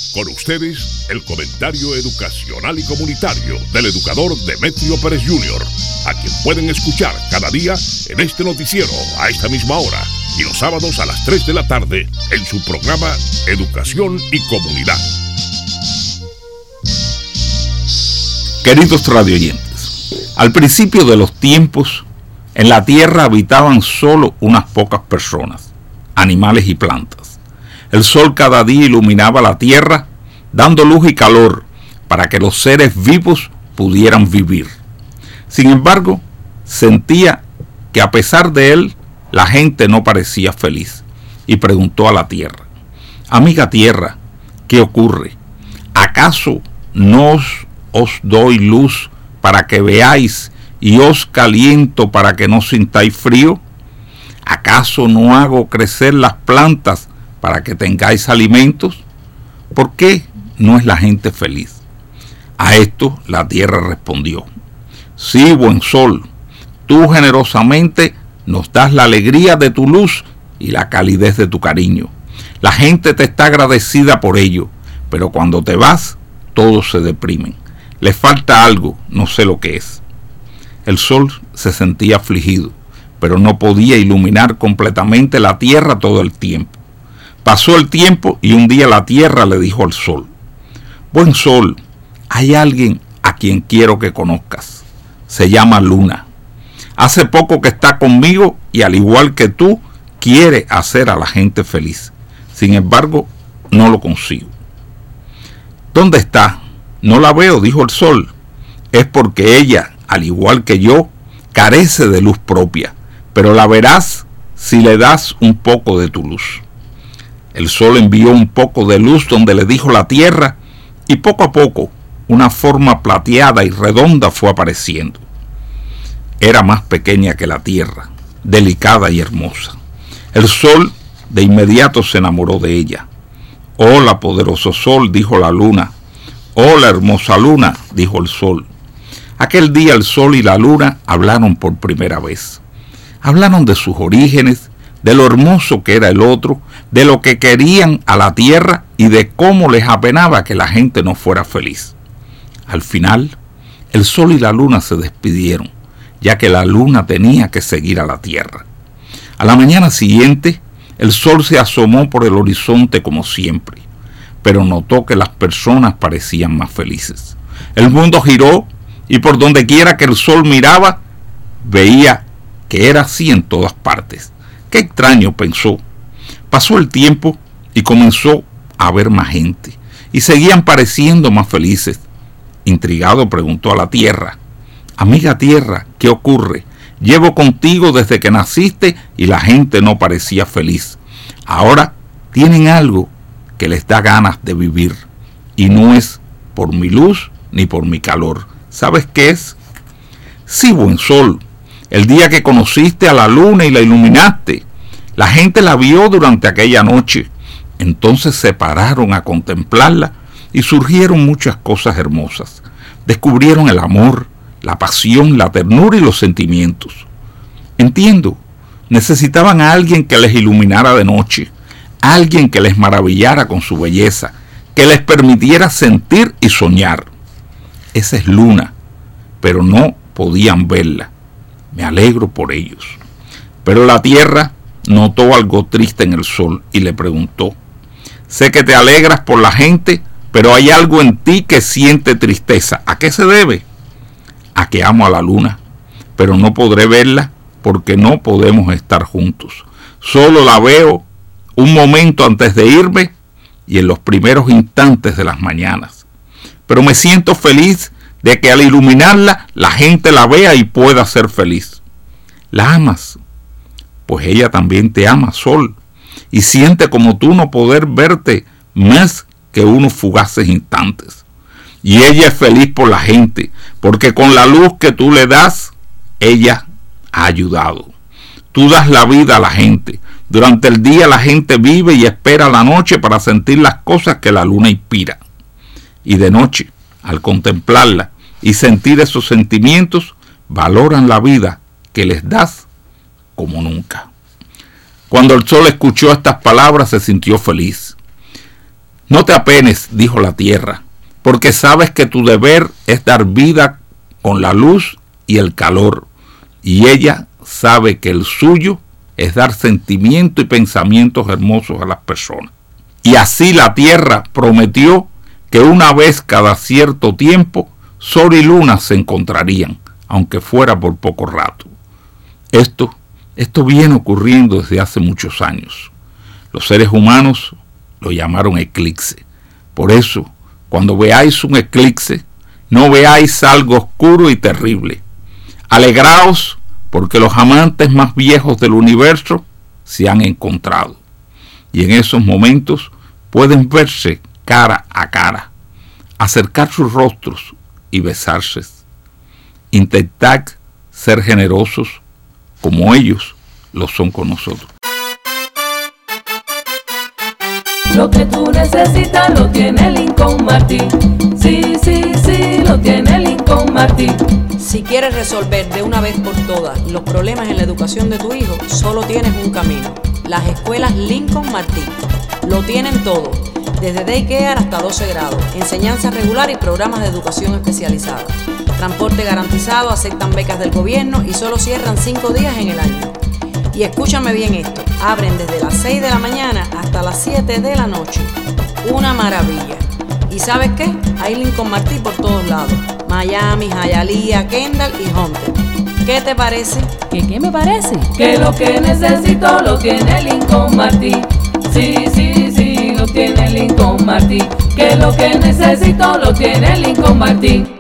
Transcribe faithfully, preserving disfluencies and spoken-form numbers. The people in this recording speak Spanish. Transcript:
Con ustedes, el comentario educacional y comunitario del educador Demetrio Pérez junior, a quien pueden escuchar cada día en este noticiero a esta misma hora y los sábados a las tres de la tarde en su programa Educación y Comunidad. Queridos radioyentes, al principio de los tiempos, en la tierra habitaban solo unas pocas personas, animales y plantas. El sol cada día iluminaba la tierra, dando luz y calor para que los seres vivos pudieran vivir. Sin embargo, sentía que a pesar de él, la gente no parecía feliz, y preguntó a la tierra: amiga tierra, ¿qué ocurre? ¿Acaso no os, os doy luz para que veáis y os caliento para que no sintáis frío? ¿Acaso no hago crecer las plantas para que tengáis alimentos? ¿Por qué no es la gente feliz? A esto la tierra respondió: sí, buen sol, tú generosamente nos das la alegría de tu luz y la calidez de tu cariño. La gente te está agradecida por ello, pero cuando te vas, todos se deprimen. Les falta algo, no sé lo que es. El sol se sentía afligido, pero no podía iluminar completamente la tierra todo el tiempo. Pasó el tiempo y un día la tierra le dijo al sol: buen sol, hay alguien a quien quiero que conozcas. Se llama Luna. Hace poco que está conmigo y al igual que tú, quiere hacer a la gente feliz. Sin embargo, no lo consigo. ¿Dónde está? No la veo, dijo el sol. Es porque ella, al igual que yo, carece de luz propia, pero la verás si le das un poco de tu luz. El sol envió un poco de luz donde le dijo la tierra, y poco a poco una forma plateada y redonda fue apareciendo. Era más pequeña que la tierra, delicada y hermosa. El sol de inmediato se enamoró de ella. Hola, poderoso sol, dijo la luna. Hola, hermosa luna, dijo el sol. Aquel día el sol y la luna hablaron por primera vez. Hablaron de sus orígenes, de lo hermoso que era el otro, de lo que querían a la tierra y de cómo les apenaba que la gente no fuera feliz. Al final, el sol y la luna se despidieron, ya que la luna tenía que seguir a la tierra. A la mañana siguiente, el sol se asomó por el horizonte como siempre, pero notó que las personas parecían más felices. El mundo giró y por donde quiera que el sol miraba, veía que era así en todas partes. Qué extraño, pensó. Pasó el tiempo y comenzó a ver más gente, y seguían pareciendo más felices. Intrigado preguntó a la tierra: amiga tierra, ¿qué ocurre? Llevo contigo desde que naciste y la gente no parecía feliz. Ahora tienen algo que les da ganas de vivir, y no es por mi luz ni por mi calor. ¿Sabes qué es? Sí, buen sol. El día que conociste a la luna y la iluminaste, la gente la vio durante aquella noche. Entonces se pararon a contemplarla y surgieron muchas cosas hermosas. Descubrieron el amor, la pasión, la ternura y los sentimientos. Entiendo, necesitaban a alguien que les iluminara de noche, alguien que les maravillara con su belleza, que les permitiera sentir y soñar. Esa es Luna, pero no podían verla. Me alegro por ellos. Pero la tierra notó algo triste en el sol y le preguntó: sé que te alegras por la gente, pero hay algo en ti que siente tristeza. ¿A qué se debe? A que amo a la luna, pero no podré verla porque no podemos estar juntos. Solo la veo un momento antes de irme y en los primeros instantes de las mañanas. Pero me siento feliz de que al iluminarla la gente la vea y pueda ser feliz. ¿La amas? Pues ella también te ama, sol, y siente como tú no poder verte más que unos fugaces instantes. Y ella es feliz por la gente, porque con la luz que tú le das, ella ha ayudado. Tú das la vida a la gente. Durante el día la gente vive y espera la noche para sentir las cosas que la luna inspira. Y de noche, al contemplarla y sentir esos sentimientos, valoran la vida que les das como nunca. Cuando el sol escuchó estas palabras, se sintió feliz. No te apenes, dijo la tierra, porque sabes que tu deber es dar vida con la luz y el calor, y ella sabe que el suyo es dar sentimientos y pensamientos hermosos a las personas. Y así la tierra prometió que una vez cada cierto tiempo sol y luna se encontrarían, aunque fuera por poco rato. Esto, esto viene ocurriendo desde hace muchos años. Los seres humanos lo llamaron eclipse. Por eso, cuando veáis un eclipse, no veáis algo oscuro y terrible. Alegraos porque los amantes más viejos del universo se han encontrado. Y en esos momentos pueden verse cara a cara, acercar sus rostros y besarse. Intentad ser generosos como ellos lo son con nosotros. Lo que tú necesitas lo tiene Lincoln Martin. Sí, sí, sí, lo tiene Lincoln Martin. Si quieres resolver de una vez por todas los problemas en la educación de tu hijo, solo tienes un camino: las escuelas Lincoln Martin. Lo tienen todo, desde daycare hasta doce grados, enseñanza regular y programas de educación especializada. Transporte garantizado, aceptan becas del gobierno y solo cierran cinco días en el año. Y escúchame bien esto, abren desde las seis de la mañana hasta las siete de la noche. Una maravilla. ¿Y sabes qué? Hay Lincoln Martin por todos lados: Miami, Hialeah, Kendall y Hunter. ¿Qué te parece? ¿Qué qué me parece? Que lo que necesito lo tiene Lincoln Martin. Sí, sí, sí, lo tiene Lincoln Martin. Que lo que necesito lo tiene Lincoln Martin.